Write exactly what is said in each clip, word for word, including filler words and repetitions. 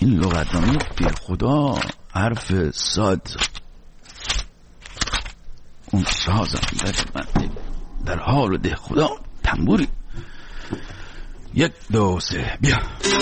این لغتنامه به خدا حرف صاد اون سازم من در حال ده خدا تنبوری یک دو سه بیا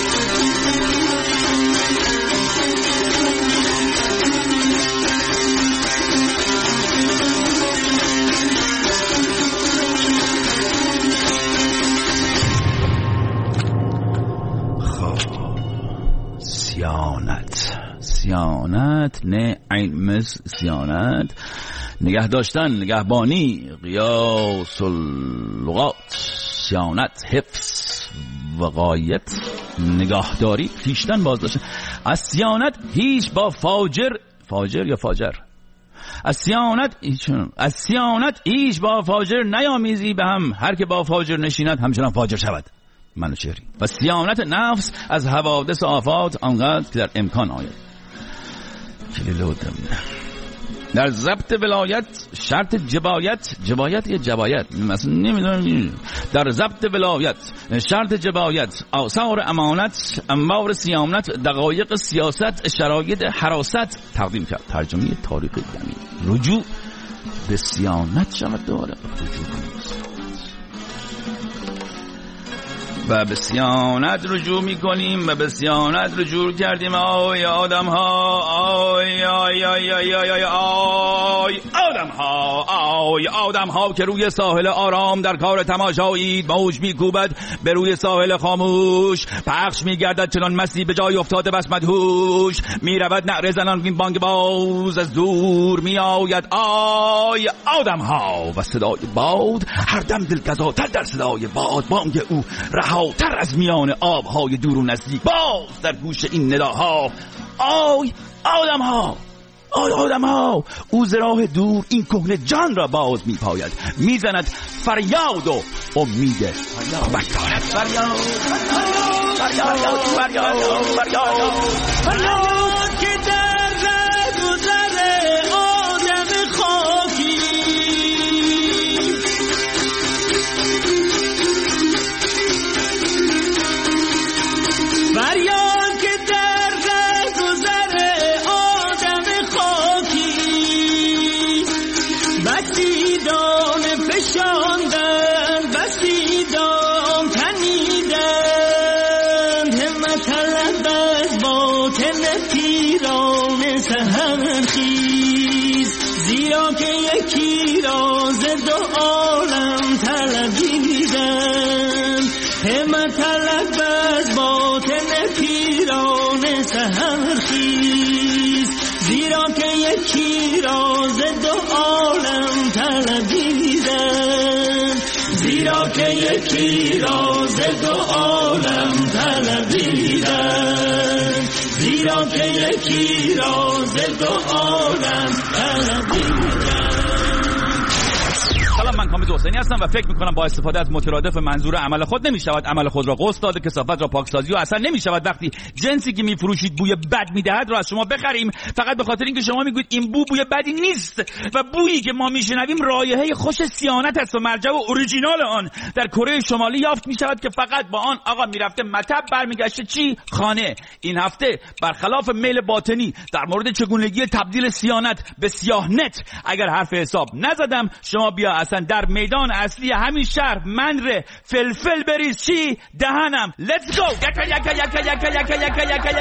سیانت سیانت نه علم سیانت نگه داشتن نگهبانی قیاس اللغات سیانت حفظ وقایت نگاهداری پیشتن بازداشتن از سیانت هیچ با فاجر فاجر یا فاجر از سیانت از سیانت هیچ با فاجر نیامیزی به هم هر که با فاجر نشیند همچنان فاجر شود منوچهری و سیانت نفس از حوادث و آفات آنقدر که در امکان آید در ضبط ولایت شرط جبایت جبایت یا جبایت مثلا نمیدونم در ضبط ولایت شرط جبایت آثار امانت انبار سیامت دقایق سیاست شرایط حراست تقدیم کرد ترجمه تاریخ دمی رجوع به سیانت شود دوباره رجوع کنیم و به سیانت رجوع میکنیم و به سیانت رجوع کردیم آی آدم ها آی آی آی آی آی آی آی آدم ها آی آدم ها که روی ساحل آرام در کار تماشایید موج میکوبد به روی ساحل خاموش پخش میگردد چنان مستی به جای افتاده بس مدهوش میرود نعره زنان این بانگ باز از دور میآید آی آدم ها و صدای باد هر دم دلگزاتر در صدای باد بانگ او رها تر از میان آبهای دور و نزدیک باز در گوش این نداها آی آدم ها آی آدم ها او ز راه دور این کهنه جان را باز می پاید می زند فریاد و امید فریاد فریاد فریاد فریاد فریاد فریاد که در گذر آدم خاکی فریاد که در گذر آدم خاکی بسی دام فشاندن بسی دام تنیدن همت طلب از باطن پیران سحر خیز زیرا که یکی راز دو عالم طلبیدن همت طلب از باطن پیران سحر خیز زیرا که یکی راز دو عالم طلبیدن زیرا که یکی راز دو عالم طلبیدن زیرا که یکی راز دو عالم طلبیدن. سلام، من کامل حسینی هستم و فکر میکنم با استفاده از مترادف منظور عمل خود نمیشود عمل خود را غسل داد، کثافت را پاکسازی و اصلا نمیشود وقتی جنسی که میفروشید بوی بد میدهد را از شما بخریم فقط به خاطر اینکه شما میگویید این بو بوی بدی نیست و بویی که ما میشنویم رایحه خوش سیانت است و مرجع و اوریجینال آن در کره شمالی یافت میشود که فقط با آن آقا میرفته مطب برمیگشته چی خانه. این هفته برخلاف میل باطنی در مورد چگونگی تبدیل سیانت به سیاهنت اگر حرف حساب نزدم شما بیا اصلا در میدان اصلی همین شهر منره فلفل بریز چی دهنم. Let's go. یکا یکا یکا یکا یکا یکا یکا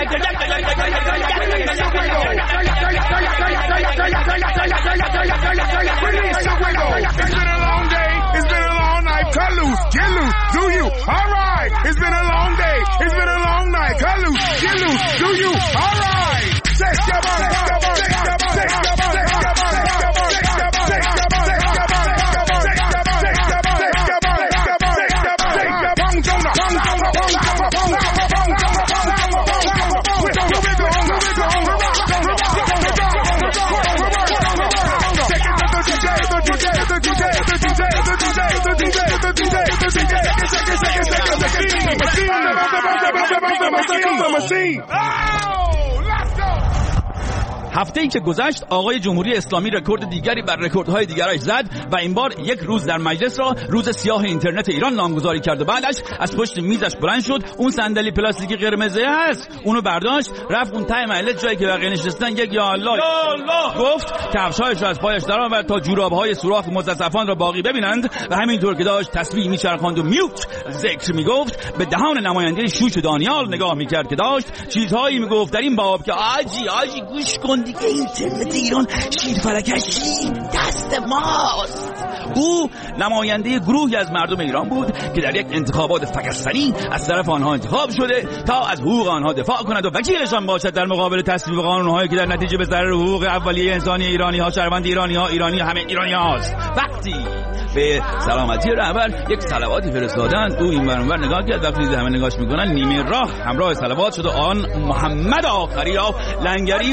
It's been a long day. It's been a long night. Cut loose. Get loose. Do you? All right. It's been a long day. It's been a long night. Cut loose. Get loose. Do you? All right. Shake your body. Shake your body. Shake your body. Shake your body. Shake your body. Shake your body. Shake your body. Shake your body. هفته‌ای که گذشت آقای جمهوری اسلامی رکورد دیگری بر رکوردهای دیگرش زد و این بار یک روز در مجلس را روز سیاه اینترنت ایران نامگذاری کرد و بعدش از پشت میزش بلند شد، اون صندلی پلاستیکی قرمزه هست اونو برداشت، رفت اون ته مجلس جایی که بقیه نشستن یک یا الله یا الله گفت، کفش‌هایش را از پایش درآورد تا جوراب‌های سوراخ مزخرفان را باقی ببینند و همینطور که داشت تسبیح میچرخاند و میوت ذکر میگفت به دهان نماینده شوش دانیال نگاه میکرد که داشت چیزهایی میگفت در این باب که آجی آجی گوش کن دیگه، اینترنت ایران شیرفلکشی دست ماست. او نماینده گروهی از مردم ایران بود که در یک انتخابات فکستنی از طرف آنها انتخاب شده تا از حقوق آنها دفاع کند و وکیلشان باشد در مقابل تصویب قانون‌هایی که در نتیجه به ضرر حقوق اولیه انسانی ایرانی‌ها، شهروند ایرانی‌ها، ایرانی همه ایرانی‌هاست. وقتی به سلامتی رهبر یک صلواتی فرستادند او این ور اون ور نگاه کرد، وقتی همه نگاهش میکنن نیمه راه همراه صلوات شد و آن محمد آخری را لنگری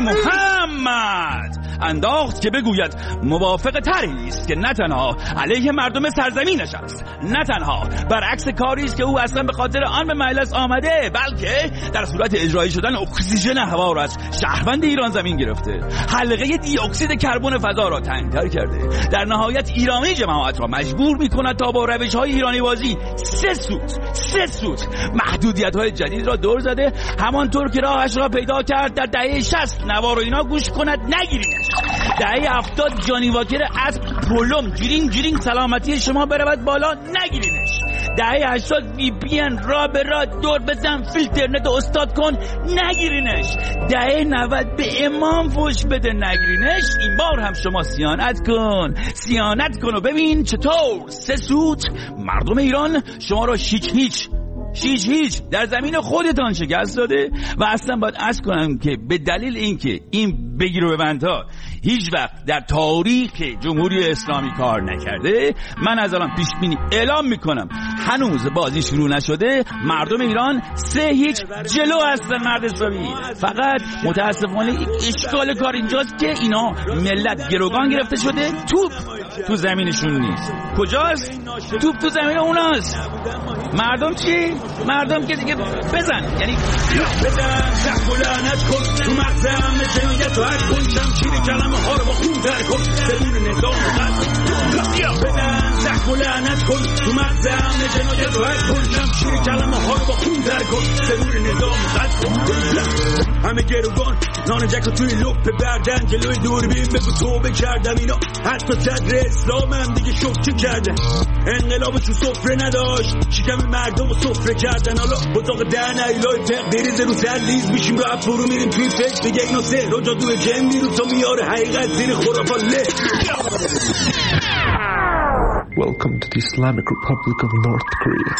محمد انداخت که بگوید موافق طرحی است که نه تنها علیه مردم سرزمینش است، نه تنها برعکس کاری است که او اصلا به خاطر آن به مجلس آمده، بلکه در صورت اجرایی شدن اکسیژن هوا را از شهروند ایران زمین گرفته، حلقه دی اکسید کربن فضا را تنگ‌تر کرده، در نهایت ایرانی جماعت را مجبور می‌کند تا با روش‌های ایرانی بازی سه سوت سه سوت محدودیت‌های جدید را دور زده، همانطور که راهش را پیدا کرد در دهه شصت نوار و اینا گوش کند نگیرینش، دهه هفتاد جانی واکر از پولم جیرینگ جیرینگ سلامتی شما برود بالا نگیرینش، دهه هشتاد وی پی ان را به را دور بزن فیلترنت استاد کن نگیرینش، دهه نود به امام فوش بده نگیرینش. این بار هم شما سیانت کن سیانت کن و ببین چطور سه سوت مردم ایران شما را شیک هیچ شیش هیچ در زمین خودتان شکست داده. و اصلا باید عرض کنم که به دلیل اینکه این بگیر و ببندها هیچ وقت در تاریخ جمهوری اسلامی کار نکرده، من از الان پیش بینی اعلام میکنم هنوز بازی شروع نشده، مردم ایران سه هیچ جلو هستن مرد اسلامی. فقط متاسفانه اشکال کار اینجاست که اینا ملت گروگان گرفته شده، توپ تو زمینشون نیست. کجاست؟ توپ تو زمین اوناست. مردم چی؟ مردم که دیگه بزن، یعنی بزن زخولانت کن تو مغزم جنایت و هر کن شمشیر کلمه ها رو با خون در کن سبون نظام بزن زخولانت کن تو مغزم جنایت و هر کن شمشیر کلمه ها رو با خون در کن سبون نظام همه گروگان نان جک توی لپ بردن جلوی دوربین بگو توبه کردم اینا حتی صدر اسلام هم دیگه شوکه کردن، انقلاب تو سفره نداشت شکم مردم رو سفره کردن، حالا بطاق دهن ایلای تقدیری رو سر لیز میشیم رو افرو میریم توی فکر دیگه اینو سهر و جادوی جن میرو تا میاره حقیقت زیر خرافا له. Welcome to the Islamic Republic of North Korea.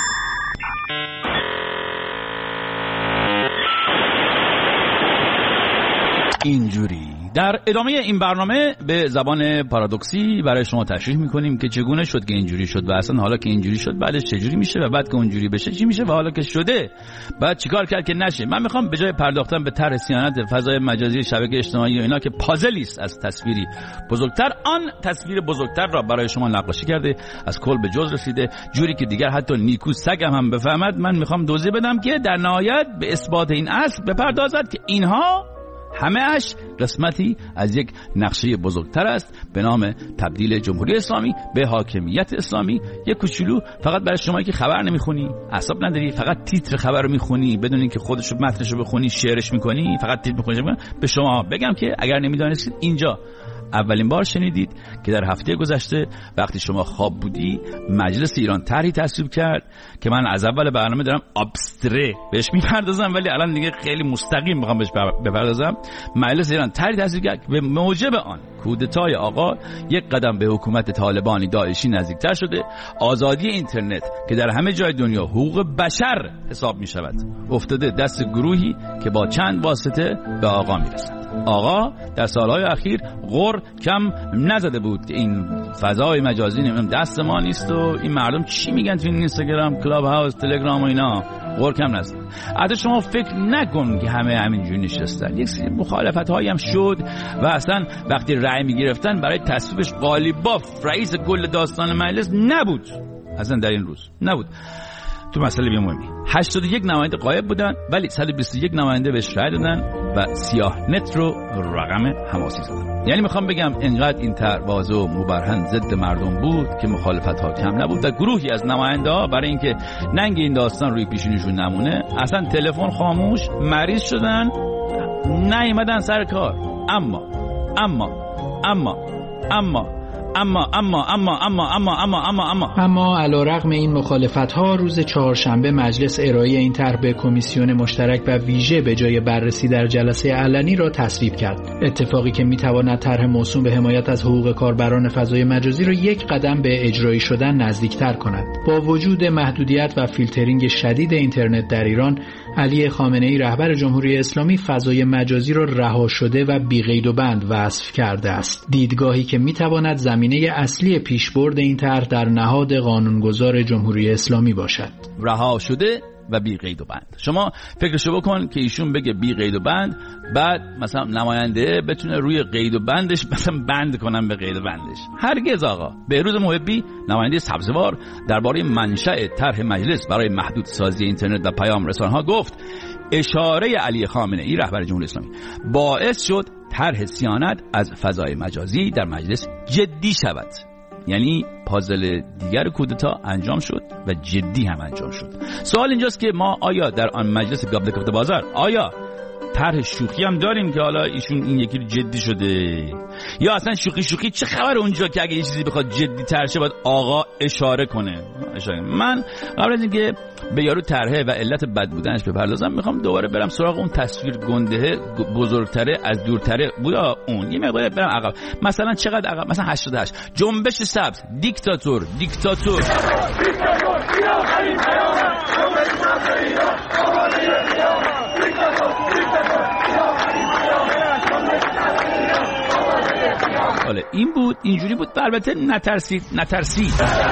اینجوری در ادامه این برنامه به زبان پارادوکسی برای شما تشریح میکنیم که چگونه شد که اینجوری شد و اصلا حالا که اینجوری شد بعدش چجوری میشه و بعد که اونجوری بشه چی میشه و حالا که شده بعد چیکار کرد که نشه. من میخوام به جای پرداختن به طرح صیانت فضای مجازی شبکه اجتماعی و اینا که پازلی است از تصویری بزرگتر، آن تصویر بزرگتر را برای شما نقاشی کرده، از کل به جز رسیده، جوری که دیگر حتی نیکو سگم هم بفهمد. من میخوام توضیح بدم که در نهایت به اثبات این اصل بپردازد که اینها همه اش قسمتی از یک نقشه بزرگتر است به نام تبدیل جمهوری اسلامی به حاکمیت اسلامی. یک کوچولو فقط برای شمایی که خبر نمیخونی، اعصاب نداری، فقط تیتر خبر رو میخونی بدون اینکه خودش رو متنش رو بخونی، شعرش میکنی، فقط تیتر میخونی، به شما بگم که اگر نمیدانستید اینجا اولین بار شنیدید که در هفته گذشته وقتی شما خواب بودی مجلس ایران طرحی تصویب کرد که من از اول برنامه دارم ابستره بهش میپردازم ولی الان دیگه خیلی مستقیم میخوام بهش بپردازم. مجلس ایران طرحی تصویب کرد که به موجب آن کودتای آقا یک قدم به حکومت طالبانی داعشی نزدیکتر شده، آزادی اینترنت که در همه جای دنیا حقوق بشر حساب می شود افتاده دست گروهی که با چند واسطه به آقا می رسند. آقا در سالهای اخیر غر کم نزده بود که این فضای مجازی نمیم دست ما نیست و این مردم چی میگن تو این اینستاگرام، کلاب هاوس، تلگرام و اینا، غر کم نزده. حتی شما فکر نکن که همه همینجوری نشستن، یک سری مخالفت هایی هم شد و اصلا وقتی رأی میگرفتن برای تصویبش قالیباف رئیس کل داستان مجلس نبود، اصلا در این روز نبود. تو مسئله مهمی هشتاد و یک نماینده غایب بودن ولی صد و بیست و یک نماینده بهش رأی دادن و سیاه نت رو رقم حماسی زدم. یعنی میخوام بگم انقدر این طرح واضح و مبرهن ضد مردم بود که مخالفت ها کم نبود و گروهی از نماینده ها برای اینکه ننگ این داستان روی پیشونیشون نمونه اصلا تلفن خاموش، مریض شدن، نیومدن سر کار. اما اما اما اما اما اما اما اما اما اما اما اما اما علیرغم این مخالفت‌ها روز چهارشنبه مجلس ارائه این طرح به کمیسیون مشترک و ویژه به جای بررسی در جلسه علنی را تصویب کرد. اتفاقی که می‌تواند طرح موسوم به حمایت از حقوق کاربران فضای مجازی را یک قدم به اجرایی شدن نزدیکتر کند. با وجود محدودیت و فیلترینگ شدید اینترنت در ایران، علی خامنه‌ای رهبر جمهوری اسلامی فضای مجازی را رها شده و بی‌قید و بند وصف کرده است. دیدگاهی که می‌تواند زمینه اصلی پیشبرد این طرح در نهاد قانونگذار جمهوری اسلامی باشد. رها شده و بی قید و بند. شما فکرشو بکن که ایشون بگه بی قید و بند، بعد مثلا نماینده بتونه روی قید و بندش مثلا بند کنن به قید و بندش. هرگز آقا. بهروز محبی نماینده سبزوار درباره منشأ طرح مجلس برای محدود سازی اینترنت و پیام رسان‌ها گفت اشاره علی خامنه‌ای رهبر جمهوری اسلامی باعث شد طرح صیانت از فضای مجازی در مجلس جدی شود. یعنی پازل دیگر کودتا انجام شد و جدی هم انجام شد. سوال اینجاست که ما آیا در آن مجلس گابل کفت بازار آیا طرح شوخی هم داریم که حالا ایشون این یکی جدی شده، یا اصلا شوخی شوخی چه خبر اونجا که اگه یه چیزی بخواد جدی تر شه باید آقا اشاره کنه. اشاره. من قبل از اینکه به یارو طرحه و علت بد بودنش بپردازم میخوام دوباره برم سراغ اون تصویر گنده بزرگتره از دورتره بودا اون یه مقدار برم عقب. مثلا چقدر عقب؟ مثلا هشتاد و هشت جنبش سبز، دیکتاتور دیکتاتور حالا این بود، اینجوری بود. البته نترسید نترسید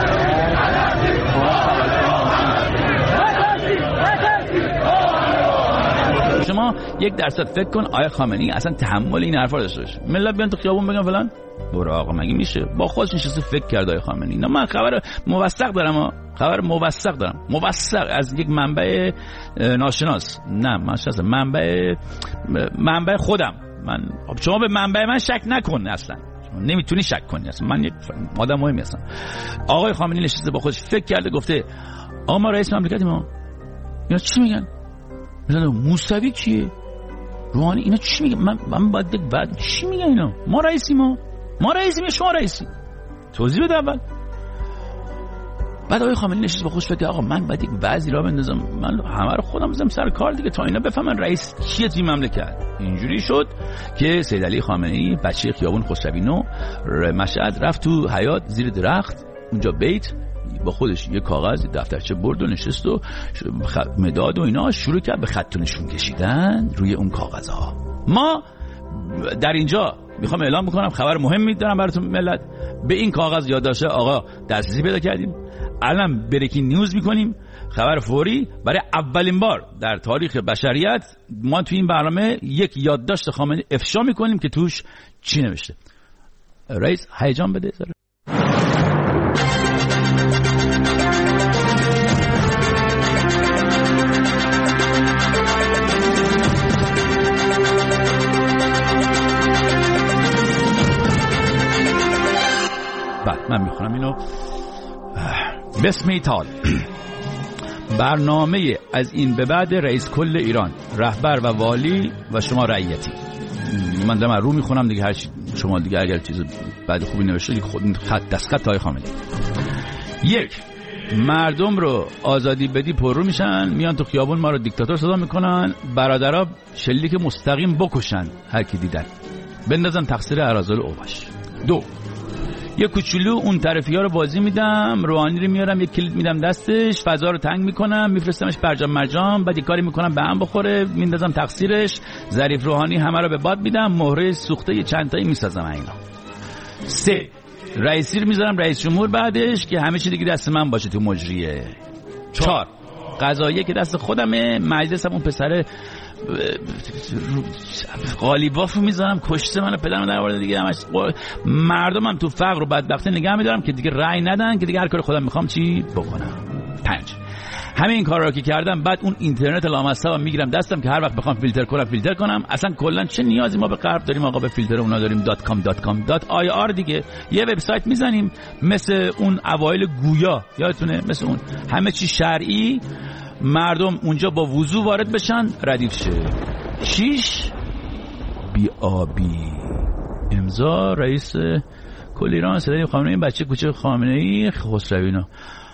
شما یک درصد فکر کن آقای خامنه‌ای اصلا تحمل این حرفا داشته باشه. ملت بیان تو خیابون بگن فلان، برو آقا مگه میشه؟ با خودش نشسته فکر کرد آقای خامنه‌ای. نه من خبر موثق دارم، خبر موثق دارم، موثق از یک منبع ناشناس، نه من شخصا منبع منبع خودم. من شما به منبع من شک نکن، اصلا نمیتونی شک کنی، اصلا من یک آدم مهمی هستم. آقای خامنه‌ای نشسته با خودش فکر کرده گفته آقا ما رئیس مملکتیم، ما اینا چی میگن؟ مثلا موسوی کیه؟ روحانی اینا چی میگن؟ من من باید دیگه بعد چی میگن اینا؟ ما رئیسیم، ما ما رئیسیم، شما رئیسی. توضیح بده اول. بعد آقای خامنه‌ای نشست با خودش فکر آقا من باید یک بعضی را بندازم، من همه رو خودم بزنم سر کار دیگه تا اینا بفهمن رئیس کیه توی مملکت. اینجوری شد که سید علی خامنه‌ای بچه خیابون خسروی نو مشهد رفت تو حیاط زیر درخت اونجا بیت، با خودش یه کاغذ دفترچه برد و نشست و مداد و اینا شروع کرد به خط و نشون کشیدن روی اون کاغذها. ما در اینجا میخوام اعلام بکنم خبر مهمی دارم براتون ملت. به این کاغذ یادداشت آقا دسترسی پیدا کردیم، الان بریکینگ نیوز میکنیم، خبر فوری. برای اولین بار در تاریخ بشریت ما توی این برنامه یک یادداشت خامنه‌ای افشا میکنیم که توش چی نوشته. رئیس هیجان بده زره. بعد من میخونم اینو. بسم ایتال. برنامه از این به بعد رئیس کل ایران، رهبر و والی و شما رعیتی. من دارم رو میخونم دیگه، هر چی شما دیگه اگر چیز بعد خوبی نوشته دیگه خود خط دستخط آقای خامنه‌ای. یک، مردم رو آزادی بدی پررو میشن، میان تو خیابون ما رو دیکتاتور صدا میکنن، برادرها شلیک مستقیم بکشن هر کی دیدن، بندازن تقصیر اراذل اوباش. دو، یه کوچولو اون طرفی ها رو بازی میدم، روحانی رو میارم یه کلید میدم دستش، فضا رو تنگ میکنم، میفرستمش برجام مرجام، بعد یه کاری میکنم به هم بخوره، میندازم تقصیرش، ظریف روحانی همه رو به باد میدم، مهره سوخته یه چند تایی میسازم اینا. سه، رئیسی رو میذارم رئیس جمهور بعدش که همه چی دیگه دست من باشه تو مجریه. چهار، قضاییه که دست خودمه، مجلس هم اون پسره قالیباف رو میذارم کشته منو پدرم در آورده دیگه، همش مردمم تو فقر و بدبختی نگه میدارم که دیگه رأی ندن که دیگه هر کاری خودم میخوام چی بکنم. پنج، همه این کارا رو که کردم، بعد اون اینترنت لامصب میگیرم دستم که هر وقت بخوام فیلتر کنم فیلتر کنم. اصلا کلا چه نیازی ما به غرب داریم آقا؟ به فیلتر اونا داریم .com .com .ir دیگه. یه وبسایت میزنیم مثل اون اوایل گویا، یادتونه؟ مثل اون همه چی شرعی، مردم اونجا با وضو وارد بشن، ردیف شه. شیش بی آبی. امضا رئیس کل ایران صدای خامنه ای، بچه کوچه خامنه ای خسروی. اینا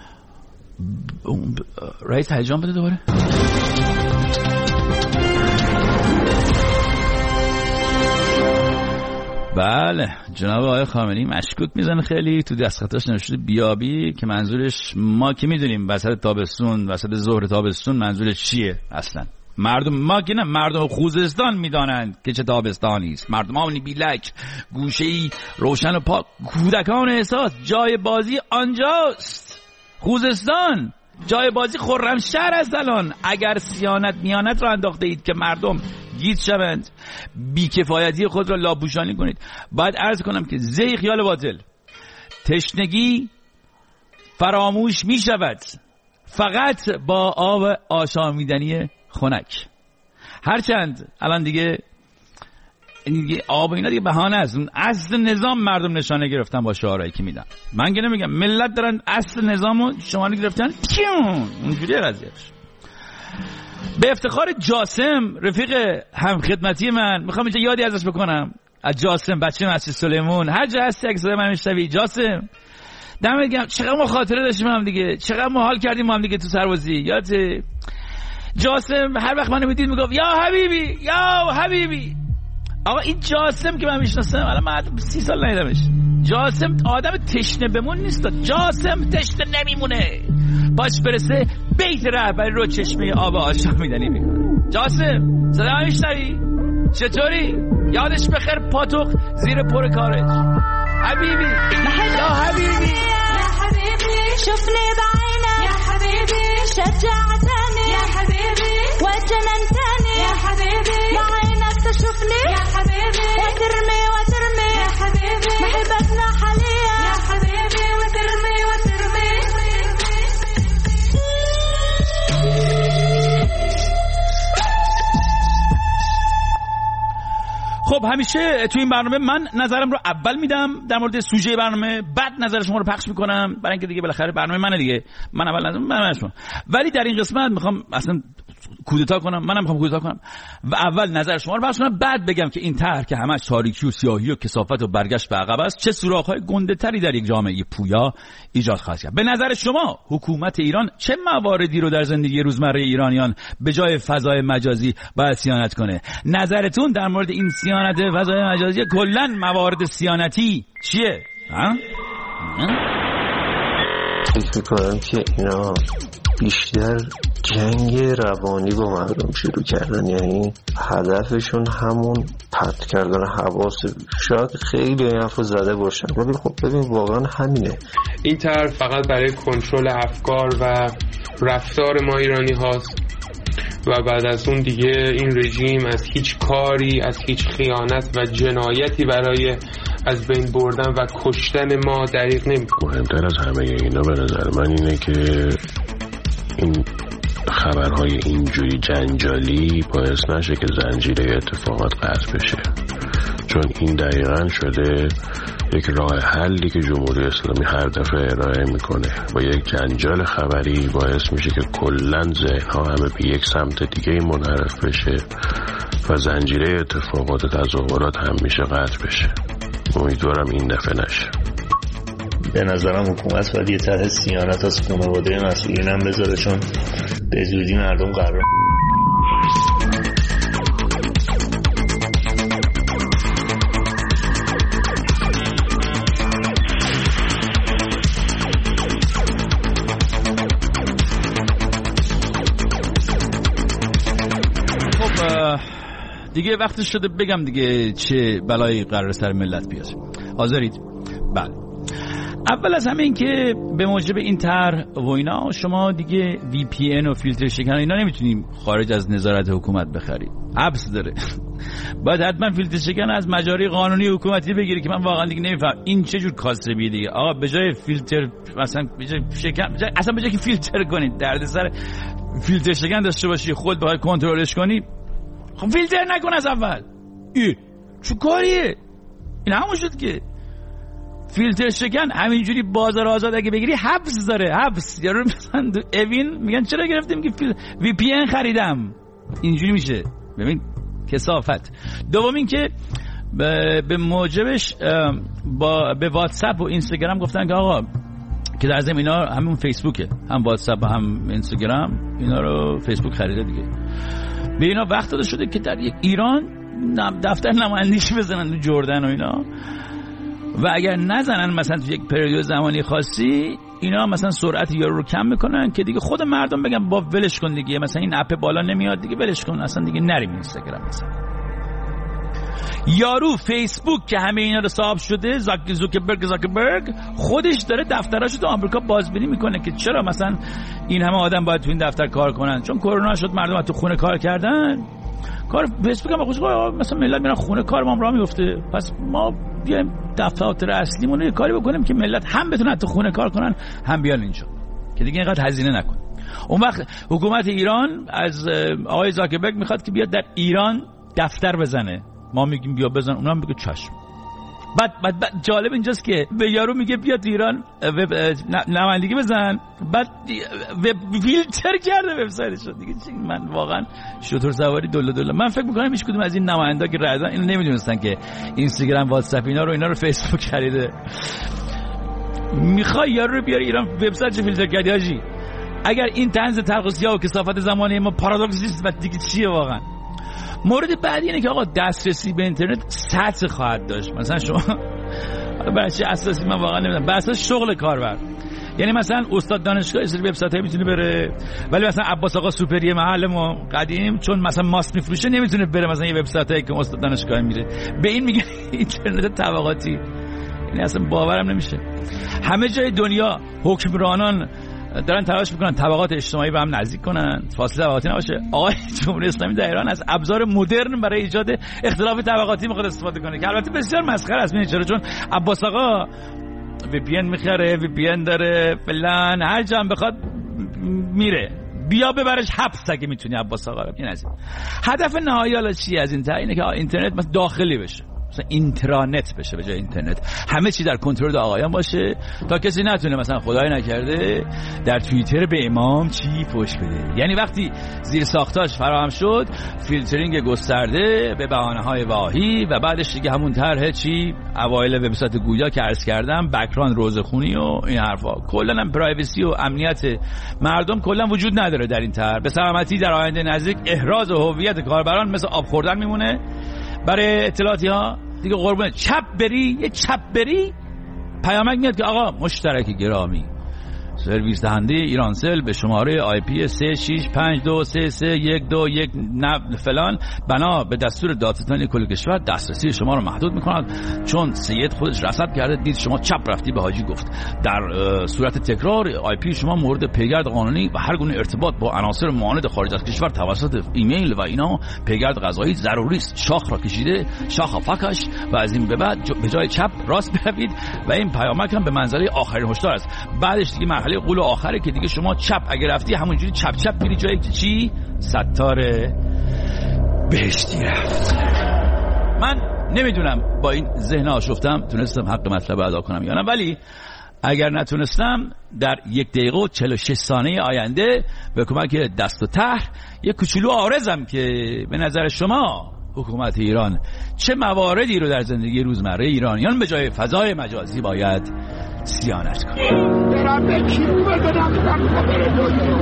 رئیس هیجان بده دوباره. بله جناب آقای خامنه‌ای مشکوک میزنه خیلی. تو دستخطاش نوشته بیابی که منظورش ما که میدونیم وسط تابستون، وسط ظهر تابستون منظورش چیه اصلا. مردم ما که نه، مردم خوزستان میدانند که چه تابستانی است. مردمانی بیلک، گوشه‌ای روشن و پاک، کودکان احساس. جای بازی آنجاست. خوزستان جای بازی خرمشهر است الان. اگر سیانت میانت را انداخته اید که مردم گیج شوند، بیکفایتی خود را لابوشانی کنید. باید عرض کنم که زی خیال باطل، تشنگی فراموش می شود فقط با آب آشامیدنی خنک. هرچند الان دیگه دیگه آب اینا دیگه بهانه است. اون اصل نظام مردم نشانه گرفتن با شعارهایی که میدن. من که نمیگم، ملت دارن اصل نظامو شماره گرفتن. کیون اونجوری قضیهش. به افتخار جاسم رفیق همخدمتی من، میخوام اینجا یادی ازش بکنم، از جاسم بچه مسجد سلیمون. هر جا هستی اگه صدای من میشنوی جاسم، دمت گرم. چقدر ما خاطره داشتیم هم دیگه، چقدر ما حال کردیم هم دیگه تو سربازی. یادت جاسم هر وقت منو میدید میگفت یا حبیبی یا حبیبی. آقا این جاسم که من میشناسم، الان من سی سال ندیدمش. جاسم آدم تشنه بمون نیست. جاسم تشنه نمیمونه. باش برسه بیت رهبری رو چشمه آب آشامیدنی میکنه. جاسم صدا من میشنوی؟ چطوری؟ یادش بخیر پاتوق زیر پر کارش. حبیبی یا حبیبی یا حبیبی شوفني بعينك يا حبيبي شجعتني يا حبيبي وجننتني يا حبيبي بعينك تشوفني يا حبيبي وترمي وترمي يا حبيبي محبتنا حاليا يا حبيبي وترمي وترمي. خب همیشه تو این برنامه من نظرم رو اول میدم در مورد سوژه برنامه، بعد نظر شما رو پخش میکنم، برای اینکه دیگه بالاخره برنامه منه دیگه. من اول نظرم من شما. ولی در این قسمت میخوام اصلا کودتا کنم، منم میخوام کودتا کنم و اول نظر شما رو پخش کنم، بعد بگم که این طرح که همش تاریکی و سیاهی و کثافت و برگشت به عقب است، چه سوراخ‌های گنده تری در یک جامعه پویا ایجاد خواهد کرد. به نظر شما حکومت ایران چه مواردی رو در زندگی روزمره ایرانیان به جای فضای مجازی باید صیانت کنه؟ نظرتون در مورد این صیانت فضای مجازی، کلا موارد صیانتی چیه؟ ها؟ فکر میکنم که اینا بیشتر جنگ روانی با مردم شروع کردن، یعنی هدفشون همون پرت کردن حواس. شاید خیلی این حرفو زده باشن ولی خب ببین واقعا همینه. این طرح فقط برای کنترل افکار و رفتار ما ایرانی هاست و بعد از اون دیگه این رژیم از هیچ کاری، از هیچ خیانت و جنایتی برای از بین بردن و کشتن ما دریغ نمی‌کنه. مهمتر از همه اینا به نظر من اینه که این خبرهای اینجوری جنجالی باعث نشه که زنجیره اتفاقات قطع بشه، چون این دقیقاً شده یک راه حلی که جمهوری اسلامی هر دفعه ارائه میکنه و یک جنجال خبری باعث میشه که کلاً ذهن‌ها همه به یک سمت دیگه منحرف بشه و زنجیره اتفاقات و تظاهرات هم میشه قطع بشه. امیدوارم این دفعه نشه. به نظرم حکومت باید یه طرح صیانت از خانواده مسئولین هم بذاره، چون به زودی مردم قرار دیگه وقتش شده بگم دیگه چه بلایی قرار سر ملت بیاد. حاضرید؟ بله. اول از همه این که به موجب این طرح و اینا شما دیگه وی پی ان و فیلتر شکن اینا نمیتونیم خارج از نظارت حکومت بخرید، حبس داره. باید حتما فیلتر شکن از مجاری قانونی حکومتی بگیری که من واقعا دیگه نمیفهم این چه جور کاسبیه دیگه. آقا به جای فیلتر مثلا به جای شکن بجای... اصلا به جای که فیلتر کنید دردسر فیلتر شکن داشته باشی خود بخوای کنترلش کنی، خب فیلتر نکن از اول. ای چه کاریه این؟ همون شد که فیلتر شکن همینجوری بازار آزاد اگه بگیری حبس داره، حبس. یارو مثلا اوین میگن چرا گرفتیم که فیل... وی پی ان خریدم، اینجوری میشه. ببین کثافت. دوم این که به موجبش با به واتساپ و اینستاگرام گفتن که آقا که در ضمن اینا همون فیسبوکه، هم واتساپ هم اینستاگرام، اینا رو فیسبوک خریده دیگه. به اینا وقت داده شده که در یک ایران دفتر نمایندگی بزنن جردن و اینا، و اگر نزنن مثلا تو یک پریود زمانی خاصی اینا مثلا سرعت یارو رو کم میکنن که دیگه خود مردم بگن با ولش کن دیگه، مثلا این اپ بالا نمیاد دیگه ولش کن، اصلا دیگه نریم اینستاگرام. مثلا یارو فیسبوک که همه اینا رو صاحب شده، زاک زوکربرگ زاکربرگ خودش داره دفتراشو تو آمریکا بازبینی میکنه که چرا مثلا این همه آدم باید تو این دفتر کار کنن، چون کرونا شد مردم تو خونه کار کردن. کار فیسبوک هم بخوش مثلا ملت میرن خونه، کار ما هم راه میفته، پس ما بیایم دفتر اصلیمون رو یه کاری بکنیم که ملت هم بتونن تو خونه کار کنن هم بیان اینجا که دیگه اینقدر هزینه نکن. اون وقت حکومت ایران از آقای زاکربرگ میخواد که بیاد در ایران دفتر بزنه، ما میگیم بیا بزن، اونم میگه چشم. بعد, بعد, بعد جالب اینجاست که به یارو میگه بیا تو ایران وب نمایندگی بزن، بعد وب فیلتر کرده وبسایتش دیگه. من واقعا شطور سواری دله دله. من فکر میکنم هیچ کدوم از این نمایندا که رای دادن اینو نمیدونستن که اینستاگرام واتساپ اینا رو اینا رو فیسبوک خریده. میخوای یارو رو بیاری ایران وبسایتش فیلتر کردی حاجی؟ اگر این طنز تلخیص‌ها و کثافت زمانه ما پارادوکس نیست و دیگه چیه واقعا؟ مورد بعدی اینه که آقا دسترسی به اینترنت سطح خواهد داشت. مثلا شما بچه اساسی من واقعا نمیدونم به اساس شغل کاربر، یعنی مثلا استاد دانشگاه از وبسایت میتونه بره، ولی مثلا عباس آقا سوپری محل ما قدیم چون مثلا ماست میفروشه نمیتونه بره مثلا یه وبسایتی که استاد دانشگاه میره. به این میگه اینترنت طبقاتی. یعنی اصلا باورم نمیشه. همه جای دنیا حکمرانان دارن تلاش میکنن طبقات اجتماعی به هم نزدیک کنن، فاصله طبقاتی نباشه. آقای جمهوری اسلامی در ایران از ابزار مدرن برای ایجاد اختلاف طبقاتی میخواد استفاده کنه که البته بسیار مسخره است. چرا؟ چون عباس آقا وی پی ان میخره، وی پی ان داره، فلان، هر جا بخواد میره، بیا ببرش حبس اگه میتونی عباس آقا رو. این از این هدف نهایی حالا چیه از این تا اینه که اینترنت مثلا داخلی بشه، مثلا اینترانت بشه به جای اینترنت، همه چی در کنترل آقایان باشه تا کسی نتونه مثلا خدای نکرده در توییتر به امام چی پشت بده. یعنی وقتی زیر ساختاش فراهم شد فیلترینگ گسترده به بهانه‌های واهی و بعدش دیگه همون طرح چی اوایل وبسایت گویا که عرض کردم، بک‌گراند روزخونی و این حرفا، کلا هم پرایوسی و امنیت مردم کلا وجود نداره در این طرح. به سلامتی در آینده نزدیک احراز هویت کاربران مثل آب خوردن میمونه برای اطلاعاتی ها دیگه. قربونه چپ بری یه چپ بری پیامک میاد که آقا مشترک گرامی سرویس دهنده ایرانسل به شماره آی پی سه شش پنج دو سه سه یک دو یک فلان بنا به دستور دادستانی کل کشور دسترسی شما رو محدود میکند چون سید خودش رصد کرده دید شما چپ رفتی به حاجی گفت. در صورت تکرار آی پی شما مورد پیگرد قانونی و هر گونه ارتباط با عناصر معاند خارج از کشور توسط ایمیل و اینا پیگرد قضایی ضروری است. شاخ را کشیده شاخ فکش و از این به بعد به جای چپ راست بروید و این پیامک هم به منزله آخرین هشدار است. بعدش دیگه مرحله قول آخره که دیگه شما چپ اگه رفتی همونجوری چپ چپ میری جایی که چی ستار بهشتی رفت. من نمیدونم با این ذهن آشفتم تونستم حق مطلب ادا کنم یا نه، ولی اگر نتونستم در یک دقیقه و چهل و شش ثانیه آینده به کمک دست و طرح یک کوچولو عارضم که به نظر شما حکومت ایران چه مواردی رو در زندگی روزمره ایرانیان به جای فضای مجازی باید صیانت کنه. برم به کی رو بدم بره دنیا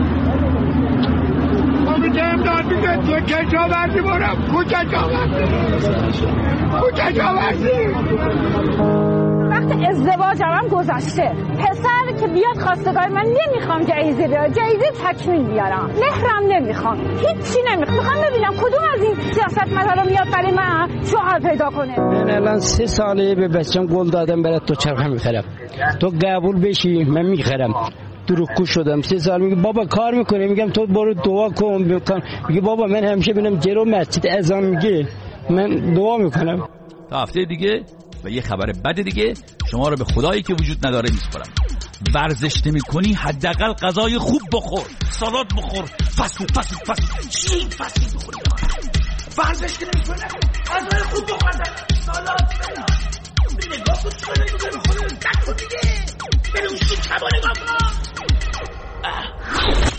امیده امداد میگه تو کجا وردی برم کجا وردی کجا وردی وقت ازدواجم هم گذشته. پسر که بیاد خواستگار من نمیخوام جایزه بیارم، جایزه تکمیل بیارم. مهرم نمیخوام، هیچی نمیخوام. میخوام ببینم کدوم از این سیاستمدارا میاد برای من شوهر پیدا کنه. من الان سه ساله به بچم قول دادم برات تو چرخه میخرم، تو قبول بشی من میخرم. دروغگو شدم. سه سال میگه بابا کار میکنه، میگم تو برو دعا کن. میگه بابا من همیشه ببینم جلو مسجد اذان میگه من دعا میکنم. تا هفته دیگه و یه خبر بد دیگه شما رو به خدایی که وجود نداره میسپارم. ورزش نمی‌کنی حداقل غذای خوب بخور، سالاد بخور، فست فود فست فود فست چی فست فود بخور. ورزش نمی‌کنی غذای خوب بخور، سالاد بخور. نگاه کن چه نمی‌کنی بخور، دکو دیگه. بریم چی کبا نگاه کن.